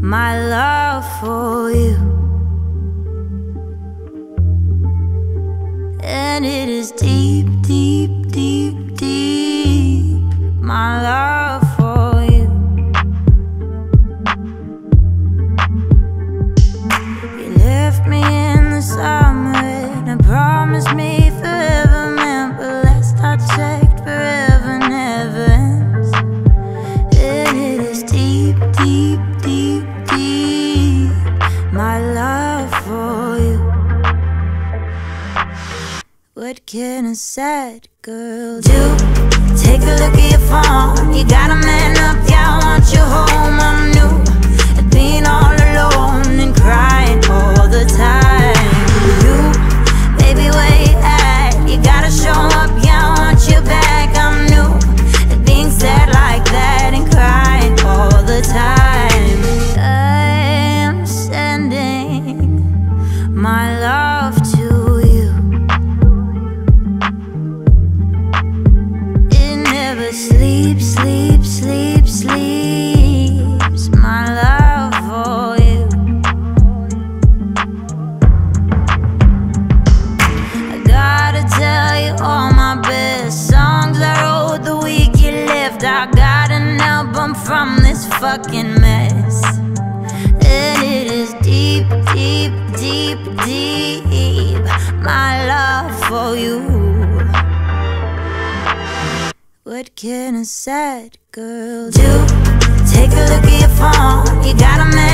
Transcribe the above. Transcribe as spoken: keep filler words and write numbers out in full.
my love for you. And it is deep, deep, deep, deep, my love for you. You left me in the summer and promised me forever, man, but last I checked, forever never ends. And it is deep, deep, deep, deep, my love for you. What can a sad girl do? Take a look at your phone. You gotta man up, yeah, I want you home. I'm new at being all alone and crying all the time. You, baby, where you at? You gotta show up, yeah, I want you back. I'm new at being sad like that and crying all the time. I am sending my love to you. Sleep, sleep, sleep, sleeps, my love for you. I gotta tell you all my best songs I wrote the week you left. I got an album from this fucking mess, and it is deep, deep, deep, deep, my love for you. What can a sad girl do? Take a look at your phone. You got a man